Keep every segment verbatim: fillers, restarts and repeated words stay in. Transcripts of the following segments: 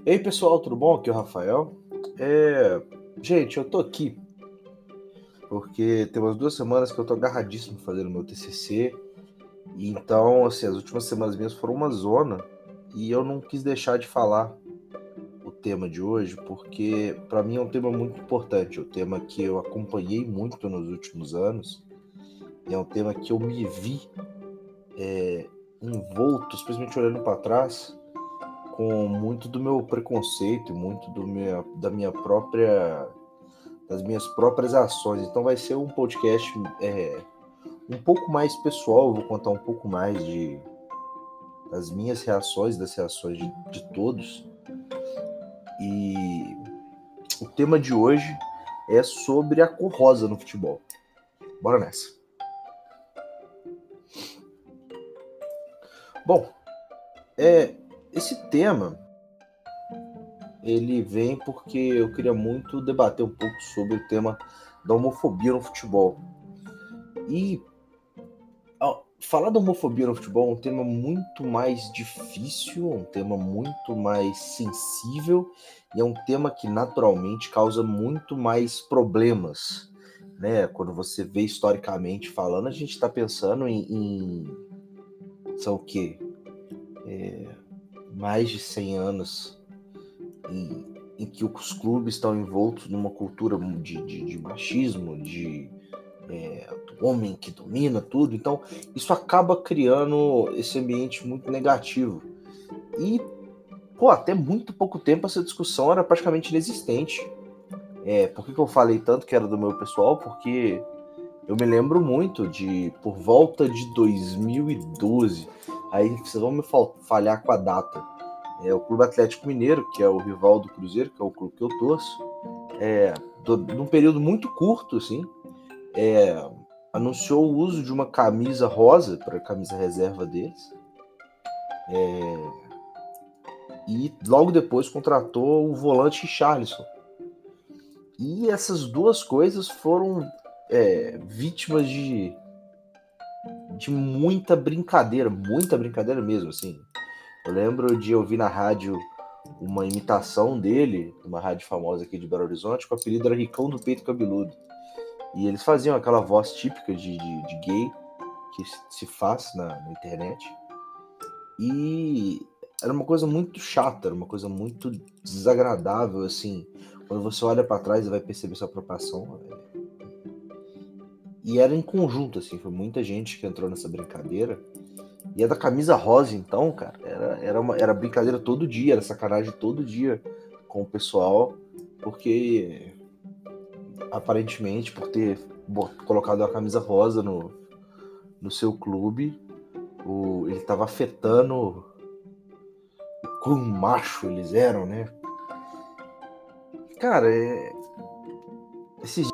E aí pessoal, tudo bom? Aqui é o Rafael. É... Gente, eu tô aqui porque tem umas duas semanas que eu tô agarradíssimo fazendo meu T C C. E então, assim, as últimas semanas minhas foram uma zona e eu não quis deixar de falar o tema de hoje porque para mim é um tema muito importante, é um tema que eu acompanhei muito nos últimos anos e é um tema que eu me vi é, envolto, especialmente olhando para trás, com muito do meu preconceito, muito do minha, da minha própria, das minhas próprias ações. Então vai ser um podcast é, um pouco mais pessoal. Eu vou contar um pouco mais de das minhas reações, das reações de, de todos. E o tema de hoje é sobre a cor rosa no futebol. Bora nessa. Bom, é, esse tema ele vem porque eu queria muito debater um pouco sobre o tema da homofobia no futebol. E ó, falar da homofobia no futebol é um tema muito mais difícil, um tema muito mais sensível e é um tema que naturalmente causa muito mais problemas, né? Quando você vê historicamente falando, a gente está pensando em, em são o quê? É, mais de cem anos em, em que os clubes estão envoltos numa cultura de, de, de machismo, de é, do homem que domina tudo. Então, isso acaba criando esse ambiente muito negativo. E, pô, até muito pouco tempo essa discussão era praticamente inexistente. É, por que, que eu falei tanto que era do meu pessoal? Porque eu me lembro muito de, por volta de dois mil e doze, aí vocês vão me falhar com a data, é, o Clube Atlético Mineiro, que é o rival do Cruzeiro, que é o clube que eu torço, é, do, num período muito curto, assim, é, anunciou o uso de uma camisa rosa para a camisa reserva deles. É, e logo depois contratou o volante Richarlison. E essas duas coisas foram é, vítimas de, de muita brincadeira, muita brincadeira mesmo, assim. Eu lembro de ouvir na rádio uma imitação dele, uma rádio famosa aqui de Belo Horizonte, com o apelido era Ricão do Peito Cabeludo. E eles faziam aquela voz típica de, de, de gay que se faz na, na internet. E era uma coisa muito chata, era uma coisa muito desagradável, assim. Quando você olha para trás e vai perceber sua apropriação. É... E era em conjunto, assim, foi muita gente que entrou nessa brincadeira. E a da camisa rosa, então, cara, era, era, uma, era brincadeira todo dia, era sacanagem todo dia com o pessoal, porque aparentemente, por ter colocado a camisa rosa no, no seu clube, o, ele estava afetando o quão macho eles eram, né? Cara, é... esses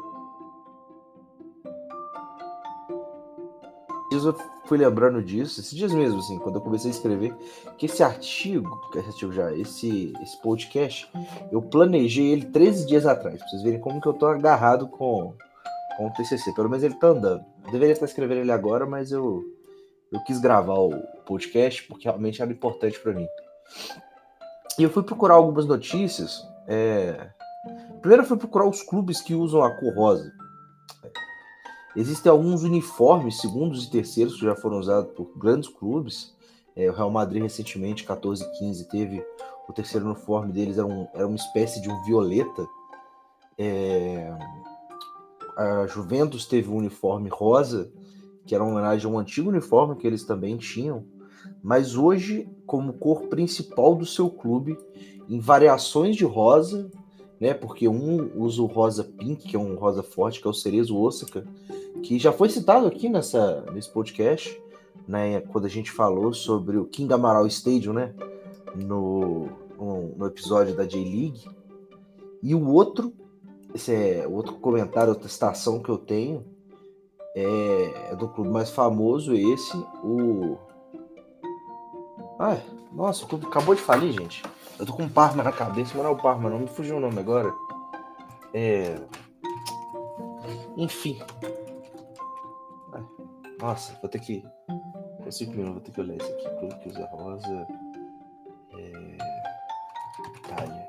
dias eu fui lembrando disso, esses dias mesmo, assim, quando eu comecei a escrever, que esse artigo, esse artigo já, esse, esse podcast, eu planejei ele treze dias atrás, pra vocês verem como que eu tô agarrado com, com o T C C, pelo menos ele tá andando. Eu deveria estar escrevendo ele agora, mas eu, eu quis gravar o podcast porque realmente era importante para mim. E eu fui procurar algumas notícias, é... primeiro eu fui procurar os clubes que usam a cor rosa. Existem alguns uniformes, segundos e terceiros, que já foram usados por grandes clubes. É, o Real Madrid, recentemente, catorze quinze, teve o terceiro uniforme deles, era, um, era uma espécie de um violeta. É, a Juventus teve um uniforme rosa, que era uma homenagem a um antigo uniforme que eles também tinham. Mas hoje, como cor principal do seu clube, em variações de rosa, né? Porque um usa o rosa pink, que é um rosa forte, que é o Cerezo Osaka, que já foi citado aqui nessa, nesse podcast, né? Quando a gente falou sobre o King Amaral Stadium, né? No, no, no episódio da J-League. E o outro, esse é outro comentário, outra citação que eu tenho, é, é do clube mais famoso, esse, o... Ai, nossa, o clube acabou de falir, gente. Eu tô com um Parma na cabeça, mas não é o Parma, não me fugiu o nome agora. É... Enfim. Ai, nossa, vou ter que... cinco minutos, vou ter que olhar isso aqui. Clube que usa rosa... É... Itália.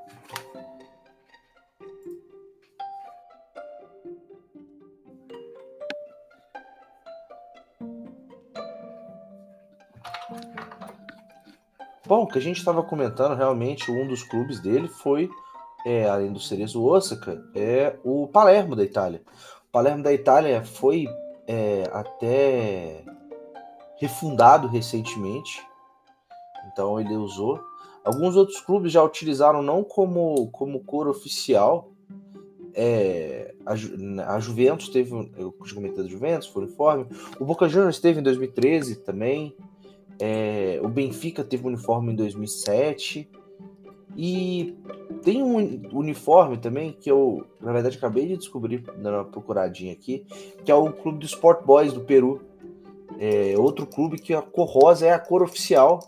Bom, o que a gente estava comentando, realmente, um dos clubes dele foi, é, além do Cerezo Osaka, é o Palermo da Itália. O Palermo da Itália foi é, até refundado recentemente, então ele usou. Alguns outros clubes já utilizaram não como, como cor oficial. É, a, Ju, a Juventus teve, eu comentei da Juventus, foi uniforme. O Boca Juniors teve em dois mil e treze também. É, o Benfica teve um uniforme em dois mil e sete. E tem um uniforme também que eu, na verdade, acabei de descobrir, dando uma procuradinha aqui, que é o clube do Sport Boys do Peru. É outro clube que a cor rosa é a cor oficial.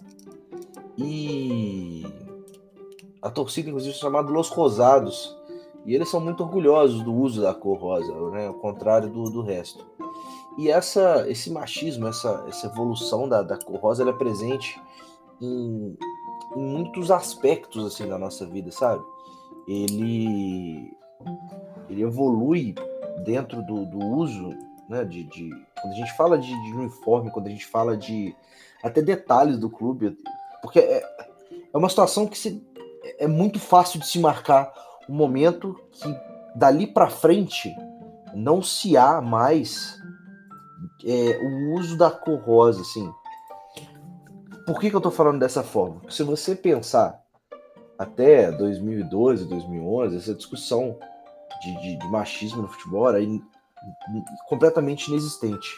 E a torcida, inclusive, é chamada Los Rosados. E eles são muito orgulhosos do uso da cor rosa, né? Ao contrário do, do resto. E essa, esse machismo, essa, essa evolução da, da cor rosa, ela é presente em, em muitos aspectos assim, da nossa vida, sabe? Ele, ele evolui dentro do, do uso, né? De, de, quando a gente fala de, de uniforme, quando a gente fala de até detalhes do clube, porque é, é uma situação que se, é muito fácil de se marcar um momento que dali para frente não se há mais é, o uso da cor rosa, assim. Por que, que eu tô falando dessa forma? Se você pensar até dois mil e doze, dois mil e onze, essa discussão de, de, de machismo no futebol era in, in, completamente inexistente.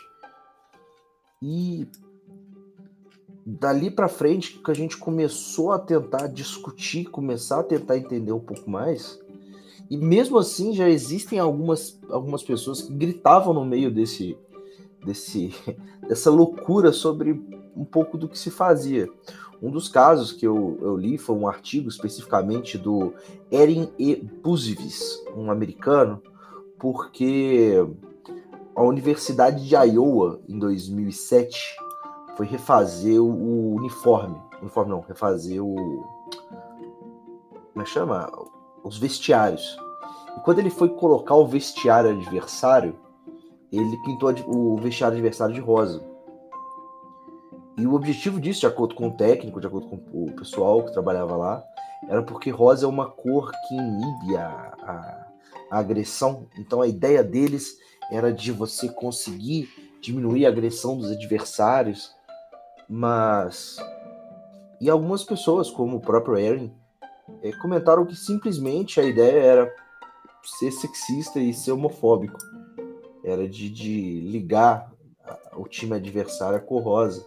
E dali para frente que a gente começou a tentar discutir, começar a tentar entender um pouco mais. E mesmo assim já existem algumas, algumas pessoas que gritavam no meio desse, desse, dessa loucura sobre um pouco do que se fazia. Um dos casos que eu, eu li foi um artigo especificamente do Erin E. Buzivis, um americano, porque a Universidade de Iowa, em dois mil e sete, foi refazer o uniforme. Uniforme não, refazer o... como é que chama? Os vestiários. E quando ele foi colocar o vestiário adversário, ele pintou o vestiário adversário de rosa. E o objetivo disso, de acordo com o técnico, de acordo com o pessoal que trabalhava lá, era porque rosa é uma cor que inibe a, a, a agressão. Então a ideia deles era de você conseguir diminuir a agressão dos adversários. Mas... E algumas pessoas, como o próprio Erin, é, comentaram que simplesmente a ideia era ser sexista e ser homofóbico. Era de, de ligar o time adversário à cor rosa.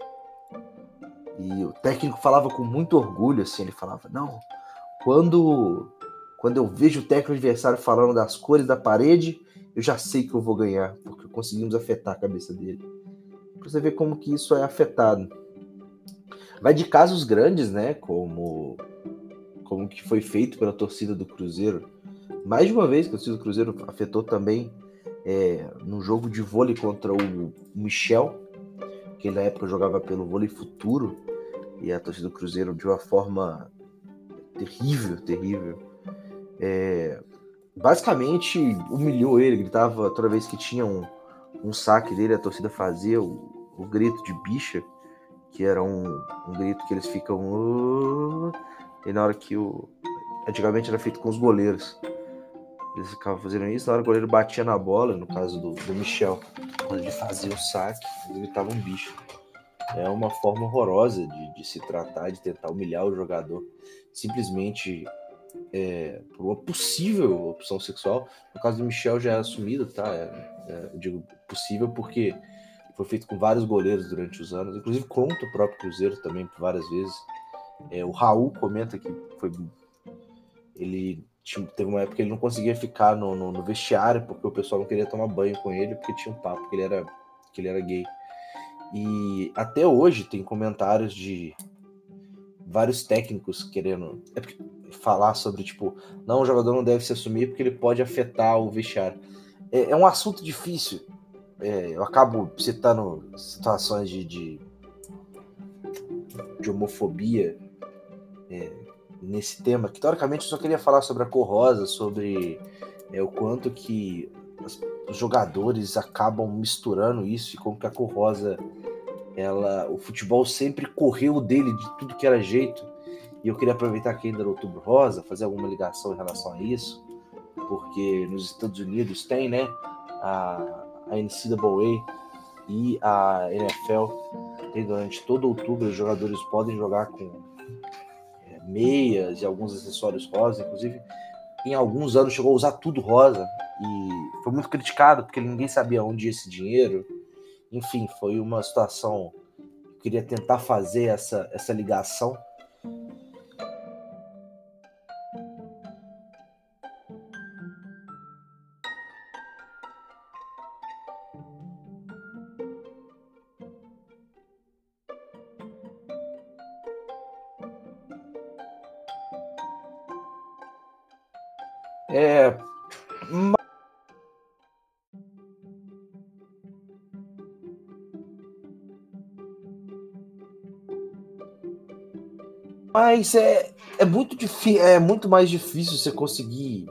E o técnico falava com muito orgulho, assim, ele falava, não, quando, quando eu vejo o técnico adversário falando das cores da parede, eu já sei que eu vou ganhar, porque conseguimos afetar a cabeça dele. Pra você ver como que isso é afetado. Vai de casos grandes, né, como, como que foi feito pela torcida do Cruzeiro. Mais de uma vez que a torcida do Cruzeiro afetou também é, no jogo de vôlei contra o Michel, que na época jogava pelo Vôlei Futuro, e a torcida do Cruzeiro de uma forma terrível, terrível. É, basicamente humilhou ele, gritava toda vez que tinha um, um saque dele, a torcida fazia o, o grito de bicha, que era um, um grito que eles ficam... Uh, e na hora que o... Antigamente era feito com os goleiros. Eles ficavam fazendo isso, na hora que o goleiro batia na bola, no caso do, do Michel, quando ele fazia o saque, ele gritava um bicho. É uma forma horrorosa de, de se tratar, de tentar humilhar o jogador, simplesmente é, por uma possível opção sexual. No caso do Michel já é assumido, tá? É, é, eu digo possível porque foi feito com vários goleiros durante os anos, inclusive contra o próprio Cruzeiro também, por várias vezes. É, o Raul comenta que foi... ele teve uma época que ele não conseguia ficar no, no, no vestiário porque o pessoal não queria tomar banho com ele porque tinha um papo que ele era, que ele era gay. E até hoje tem comentários de vários técnicos querendo é porque, falar sobre, tipo, não, o jogador não deve se assumir porque ele pode afetar o vestiário. É, é um assunto difícil. É, eu acabo citando situações de, de, de homofobia é, nesse tema, que teoricamente eu só queria falar sobre a cor rosa, sobre é, o quanto que as, os jogadores acabam misturando isso e como que a cor rosa, ela, o futebol sempre correu dele de tudo que era jeito. E eu queria aproveitar que ainda era Outubro Rosa, fazer alguma ligação em relação a isso, porque nos Estados Unidos tem, né, a, a N C A A e a N F L, tem durante todo outubro, os jogadores podem jogar com é, meias e alguns acessórios rosa, inclusive em alguns anos chegou a usar tudo rosa, e foi muito criticado, porque ninguém sabia onde ia esse dinheiro. Enfim, foi uma situação, eu queria tentar fazer essa, essa ligação. É, mas é, é muito difícil, é muito mais difícil você conseguir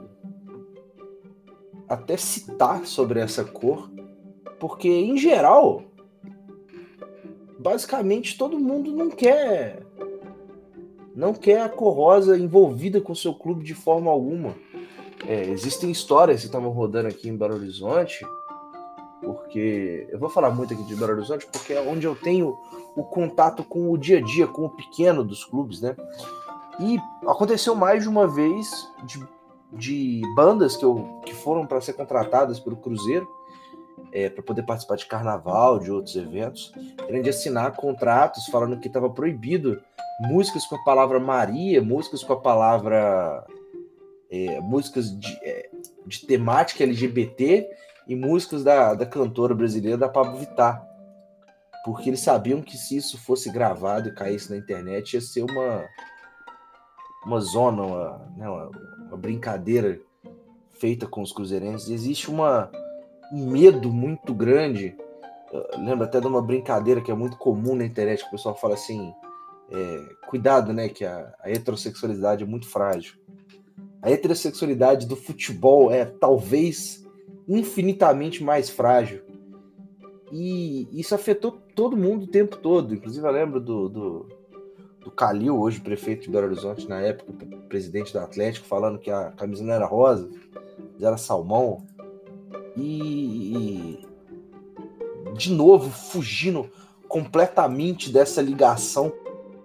até citar sobre essa cor, porque em geral, basicamente todo mundo não quer não quer a cor rosa envolvida com o seu clube de forma alguma. É, existem histórias que estavam rodando aqui em Belo Horizonte, porque eu vou falar muito aqui de Belo Horizonte, porque é onde eu tenho o contato com o dia a dia, com o pequeno dos clubes, né? E aconteceu mais de uma vez de, de bandas que, eu, que foram para ser contratadas pelo Cruzeiro, é, para poder participar de carnaval, de outros eventos, querendo assinar contratos falando que estava proibido músicas com a palavra Maria, músicas com a palavra é, músicas de, é, de temática L G B T e músicas da, da cantora brasileira da Pablo Vittar, porque eles sabiam que se isso fosse gravado e caísse na internet ia ser uma uma zona, uma, né, uma, uma brincadeira feita com os cruzeirenses. Existe uma, um medo muito grande. Eu lembro até de uma brincadeira que é muito comum na internet, que o pessoal fala assim, é, cuidado, né, que a, a heterossexualidade é muito frágil. A heterossexualidade do futebol é talvez infinitamente mais frágil. E isso afetou todo mundo o tempo todo. Inclusive, eu lembro do, do, do Calil, hoje prefeito de Belo Horizonte, na época, presidente do Atlético, falando que a camisa não era rosa, era salmão. E, e de novo, fugindo completamente dessa ligação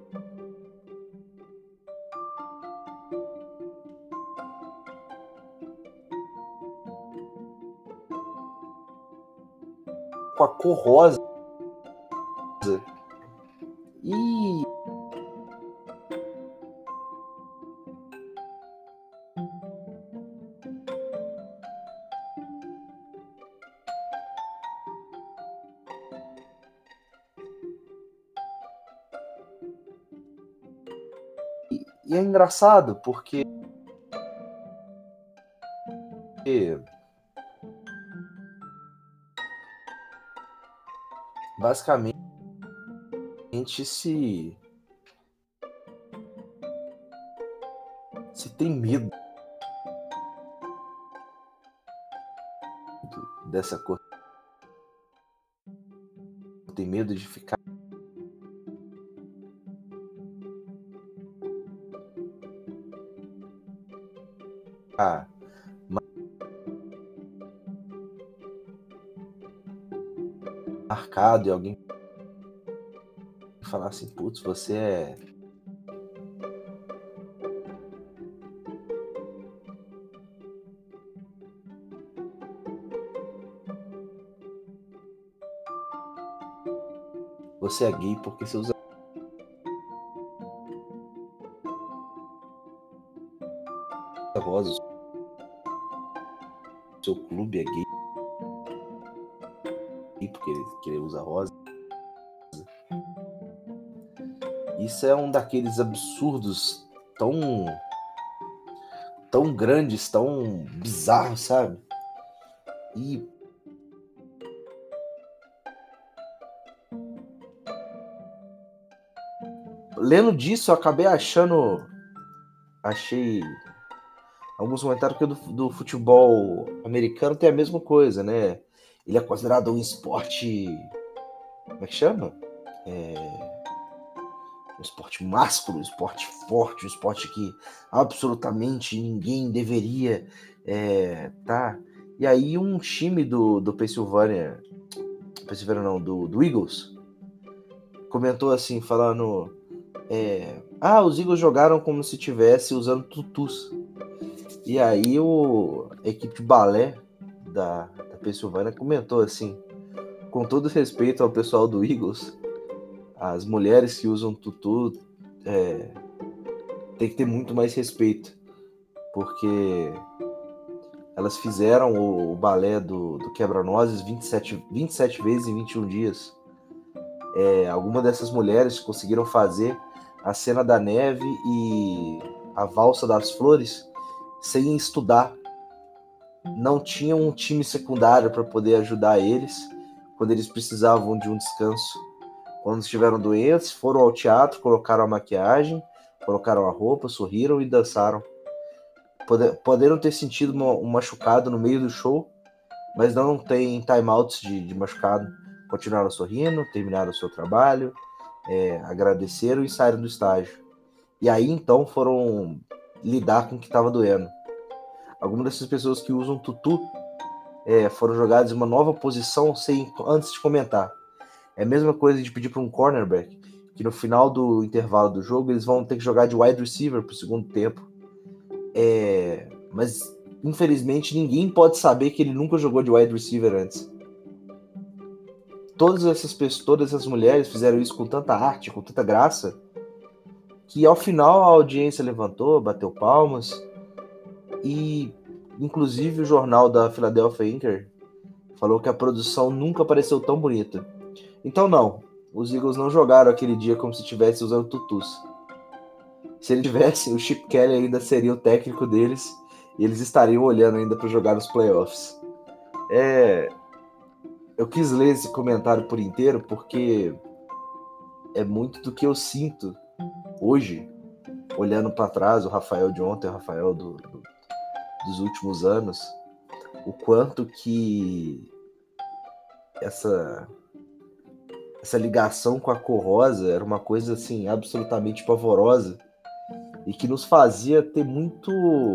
com a cor rosa. E E é engraçado, porque basicamente se, se tem medo dessa cor, tem medo de ficar marcado e alguém falar assim, putz, você é você é gay porque você usa rosa, o seu clube é gay porque ele, porque ele usa rosa. Isso é um daqueles absurdos tão tão grandes, tão bizarros, sabe? E lendo disso, eu acabei achando achei alguns comentários que do, do futebol americano tem a mesma coisa, né? Ele é considerado um esporte, como é que chama? É, um esporte másculo, um esporte forte, um esporte que absolutamente ninguém deveria é, tá. E aí um time do, do Pensilvânia, Pensilvânia não, do, do Eagles, comentou assim, falando, é, ah, os Eagles jogaram como se tivesse usando tutus. E aí o, a equipe de balé da, da Pensilvânia comentou assim, com todo respeito ao pessoal do Eagles, as mulheres que usam tutu é, tem que ter muito mais respeito, porque elas fizeram o, o balé do, do Quebra-Nozes vinte e sete, vinte e sete vezes em vinte e um dias. É, algumas dessas mulheres conseguiram fazer a cena da neve e a valsa das flores sem estudar. Não tinham um time secundário para poder ajudar eles quando eles precisavam de um descanso. Quando estiveram doentes, foram ao teatro, colocaram a maquiagem, colocaram a roupa, sorriram e dançaram. Poderam ter sentido um machucado no meio do show, mas não tem timeouts de, de machucado. Continuaram sorrindo, terminaram o seu trabalho, é, agradeceram e saíram do estágio. E aí então foram lidar com o que estava doendo. Algumas dessas pessoas que usam tutu é, foram jogadas em uma nova posição sem, antes de comentar. É a mesma coisa de pedir para um cornerback que no final do intervalo do jogo eles vão ter que jogar de wide receiver para o segundo tempo. É, mas infelizmente ninguém pode saber que ele nunca jogou de wide receiver antes. Todas essas pessoas, todas essas mulheres fizeram isso com tanta arte, com tanta graça, que ao final a audiência levantou, bateu palmas, e inclusive o jornal da Philadelphia Inquirer falou que a produção nunca pareceu tão bonita. Então não, os Eagles não jogaram aquele dia como se estivessem usando tutus. Se ele tivesse, o Chip Kelly ainda seria o técnico deles e eles estariam olhando ainda para jogar nos playoffs. É... Eu quis ler esse comentário por inteiro porque é muito do que eu sinto hoje, olhando para trás, o Rafael de ontem, o Rafael do, do, dos últimos anos, o quanto que essa, essa ligação com a cor rosa era uma coisa assim absolutamente pavorosa e que nos fazia ter muito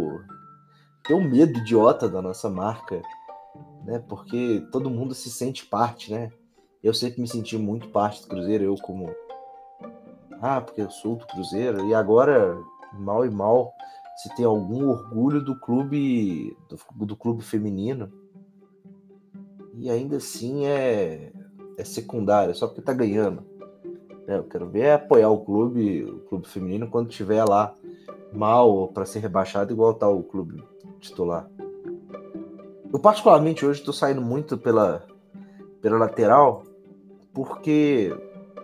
ter um medo idiota da nossa marca, né? Porque todo mundo se sente parte, né? Eu sempre me senti muito parte do Cruzeiro, eu como ah, porque eu sou do Cruzeiro, e agora, mal e mal, se tem algum orgulho do clube do, do clube feminino, e ainda assim é, é secundário, só porque tá ganhando. É, eu quero ver é apoiar o clube, o clube feminino quando tiver lá mal para ser rebaixado, igual tá o clube titular. Eu particularmente hoje estou saindo muito pela, pela lateral, porque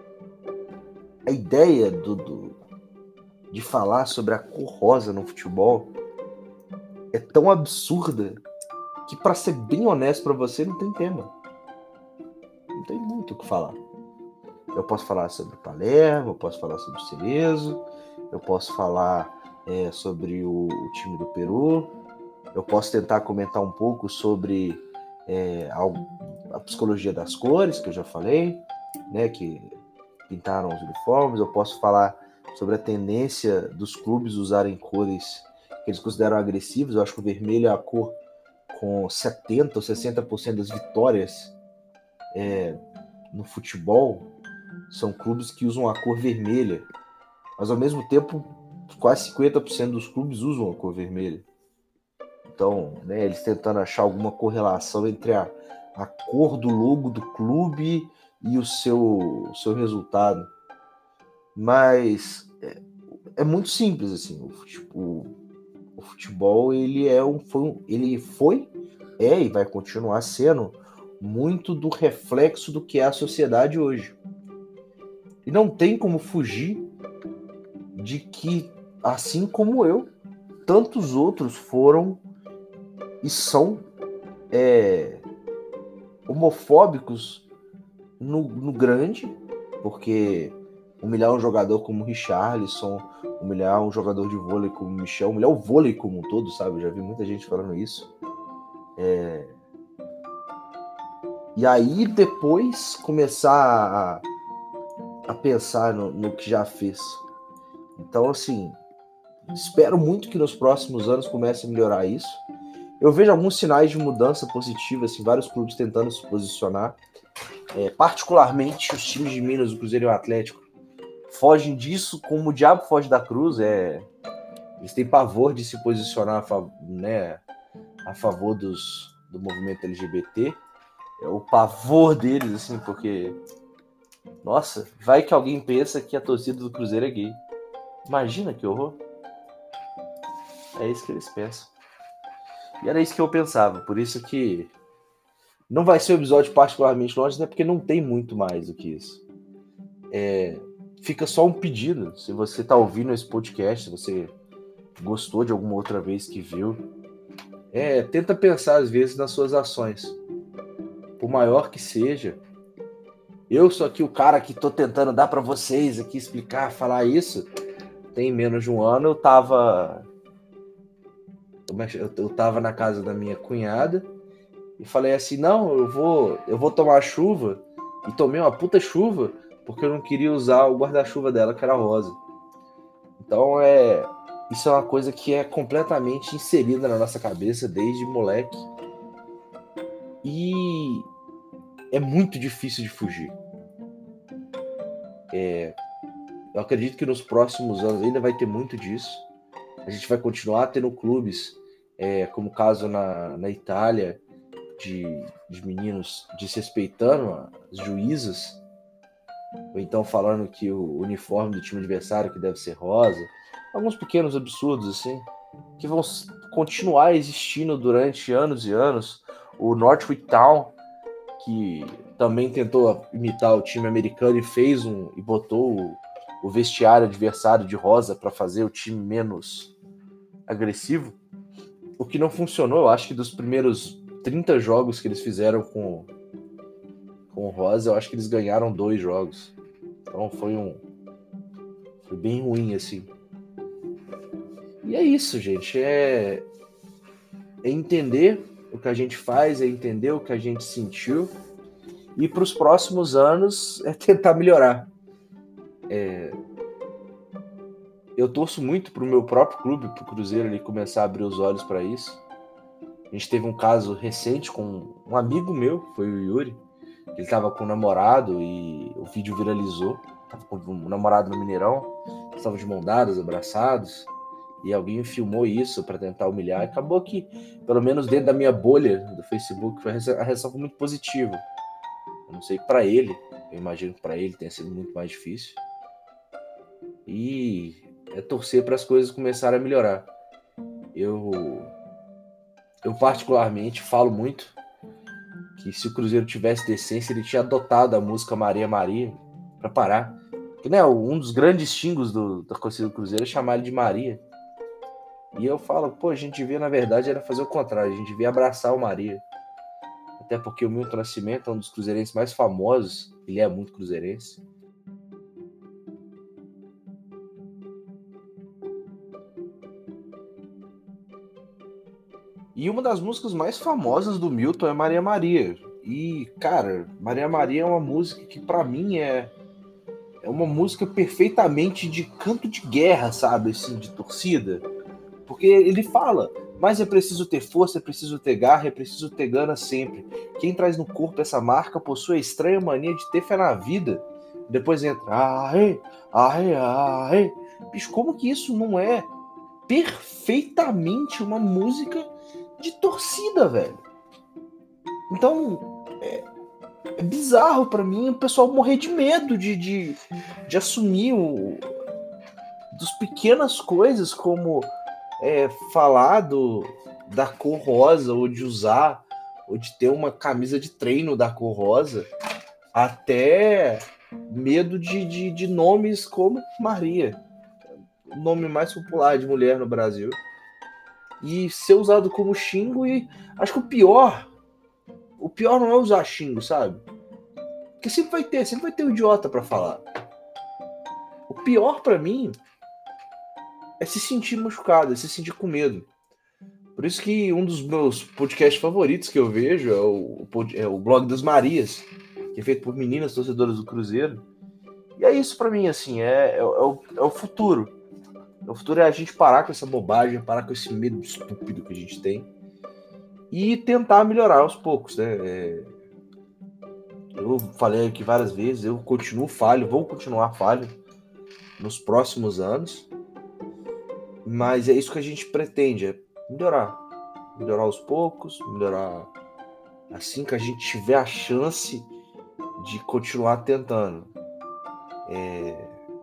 a ideia do, do, de falar sobre a cor rosa no futebol é tão absurda que, para ser bem honesto para você, não tem tema. Não tem muito o que falar. Eu posso falar sobre o Palermo, eu posso falar sobre o Cerezo, eu posso falar é, sobre o, o time do Peru, eu posso tentar comentar um pouco sobre é, a, a psicologia das cores, que eu já falei, né, que pintaram os uniformes, eu posso falar sobre a tendência dos clubes usarem cores que eles consideram agressivas. Eu acho que o vermelho é a cor com setenta por cento ou sessenta por cento das vitórias é, no futebol são clubes que usam a cor vermelha, mas ao mesmo tempo quase cinquenta por cento dos clubes usam a cor vermelha. Então, né, eles tentando achar alguma correlação entre a, a cor do logo do clube e o seu, o seu resultado. Mas é, é muito simples, assim, o, futebol, o futebol ele é um, foi um, ele foi, é e vai continuar sendo muito do reflexo do que é a sociedade hoje. E não tem como fugir de que, assim como eu, tantos outros foram e são é, homofóbicos no, no grande, porque humilhar um jogador como o Richarlison, humilhar um jogador de vôlei como o Michel, humilhar o vôlei como um todo, sabe? Eu já vi muita gente falando isso. É... E aí depois começar a, a pensar no, no que já fez. Então, assim, espero muito que nos próximos anos comece a melhorar isso. Eu vejo alguns sinais de mudança positiva, assim, vários clubes tentando se posicionar. É, particularmente os times de Minas, o Cruzeiro e o Atlético, fogem disso como o diabo foge da cruz. É... Eles têm pavor de se posicionar a favor, né, a favor dos, do movimento L G B T. É o pavor deles, assim, porque... Nossa, vai que alguém pensa que a torcida do Cruzeiro é gay. Imagina que horror. É isso que eles pensam. E era isso que eu pensava. Por isso que não vai ser um episódio particularmente longe, né? Porque não tem muito mais do que isso. É... Fica só um pedido. Se você está ouvindo esse podcast, se você gostou de alguma outra vez que viu, é, tenta pensar às vezes nas suas ações. Por maior que seja. Eu sou aqui o cara que tô tentando dar para vocês aqui explicar, falar isso. Tem menos de um ano eu tava eu tava na casa da minha cunhada e falei assim, não, eu vou eu vou tomar chuva, e tomei uma puta chuva porque eu não queria usar o guarda-chuva dela, que era rosa. Então é isso é uma coisa que é completamente inserida na nossa cabeça desde moleque e é muito difícil de fugir. É, eu acredito que nos próximos anos ainda vai ter muito disso. A gente vai continuar tendo clubes, é, como o caso na, na Itália, de, de meninos desrespeitando as juízas, ou então falando que o uniforme do time adversário que deve ser rosa. Alguns pequenos absurdos, assim, que vão continuar existindo durante anos e anos. O Northwich Town, que também tentou imitar o time americano e fez um e botou o, o vestiário adversário de rosa para fazer o time menos agressivo, o que não funcionou. Eu acho que dos primeiros trinta jogos que eles fizeram com com o rosa, eu acho que eles ganharam dois jogos. Então foi um foi bem ruim, assim. E é isso, gente, é, é entender o que a gente faz, é entender o que a gente sentiu, e para os próximos anos é tentar melhorar. É... Eu torço muito para o meu próprio clube, para o Cruzeiro, ele começar a abrir os olhos para isso. A gente teve um caso recente com um amigo meu, foi o Yuri. Ele estava com um namorado e o vídeo viralizou. Estava com um namorado no Mineirão, estavam de mão dadas, abraçados, e alguém filmou isso para tentar humilhar. Acabou que, pelo menos dentro da minha bolha do Facebook, a reação foi muito positiva. Eu não sei para ele, eu imagino que para ele tenha sido muito mais difícil. E é torcer para as coisas começarem a melhorar. Eu, eu particularmente falo muito que se o Cruzeiro tivesse decência, ele tinha adotado a música Maria Maria para parar. Porque, né, um dos grandes xingos do, da torcida do Cruzeiro é chamar ele de Maria. E eu falo, pô, a gente devia, na verdade, era fazer o contrário, a gente devia abraçar o Maria. Até porque o Milton Nascimento é um dos cruzeirenses mais famosos, ele é muito cruzeirense. E uma das músicas mais famosas do Milton é Maria Maria. E, cara, Maria Maria é uma música que pra mim é, é uma música perfeitamente de canto de guerra, sabe, assim, de torcida. Porque ele fala, mas é preciso ter força, é preciso ter garra, é preciso ter gana sempre. Quem traz no corpo essa marca possui a estranha mania de ter fé na vida. Depois entra, aê, aê, aê. Bicho, como que isso não é perfeitamente uma música de torcida, velho? Então, é, é bizarro pra mim o pessoal morrer de medo de, de, de assumir o, das pequenas coisas como é, falar do, da cor rosa, ou de usar, ou de ter uma camisa de treino da cor rosa, até medo de, de, de nomes como Maria, o nome mais popular de mulher no Brasil, e ser usado como xingo. E acho que o pior, o pior não é usar xingo, sabe? Porque sempre vai ter, sempre vai ter um idiota pra falar. pior pra mim é se sentir machucado, é se sentir com medo. Por isso que um dos meus podcasts favoritos que eu vejo é o, é o Blog das Marias, que é feito por meninas torcedoras do Cruzeiro. E é isso pra mim, assim, é, é, é, o, é o futuro. O futuro é a gente parar com essa bobagem, parar com esse medo estúpido que a gente tem e tentar melhorar aos poucos, né? É, eu falei aqui várias vezes, eu continuo falho, vou continuar falho nos próximos anos, mas é isso que a gente pretende, é melhorar. Melhorar aos poucos, melhorar assim que a gente tiver a chance de continuar tentando. É...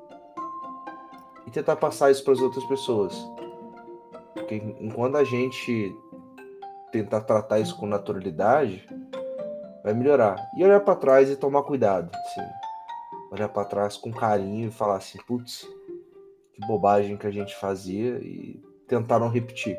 E tentar passar isso para as outras pessoas. Porque enquanto a gente tentar tratar isso com naturalidade, vai melhorar. E olhar para trás e tomar cuidado. Assim. Olhar para trás com carinho e falar assim, putz, que bobagem que a gente fazia e tentar não repetir.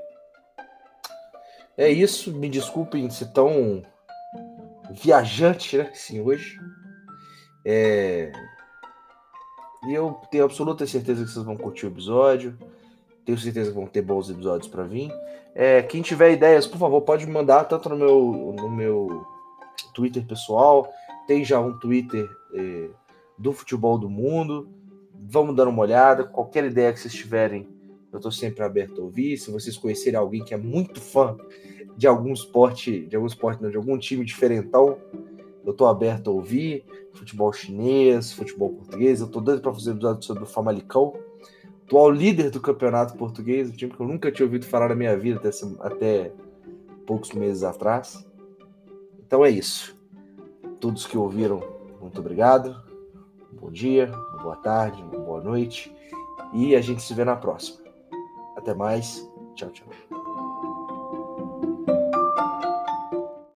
É isso, me desculpem ser tão viajante, né, assim, hoje. É... E eu tenho absoluta certeza que vocês vão curtir o episódio. Tenho certeza que vão ter bons episódios para vir. É, quem tiver ideias, por favor, pode me mandar tanto no meu, no meu Twitter pessoal. Tem já um Twitter é, do Futebol do Mundo. Vamos dar uma olhada. Qualquer ideia que vocês tiverem, eu estou sempre aberto a ouvir. Se vocês conhecerem alguém que é muito fã de algum esporte, de algum esporte, não, de algum time diferentão, eu estou aberto a ouvir. Futebol chinês, futebol português. Eu estou doido para fazer um episódio sobre o Famalicão, atual líder do campeonato português, um time que eu nunca tinha ouvido falar na minha vida até, até poucos meses atrás. Então é isso. Todos que ouviram, muito obrigado. Bom dia, uma boa tarde, uma boa noite. E a gente se vê na próxima. Até mais. Tchau, tchau.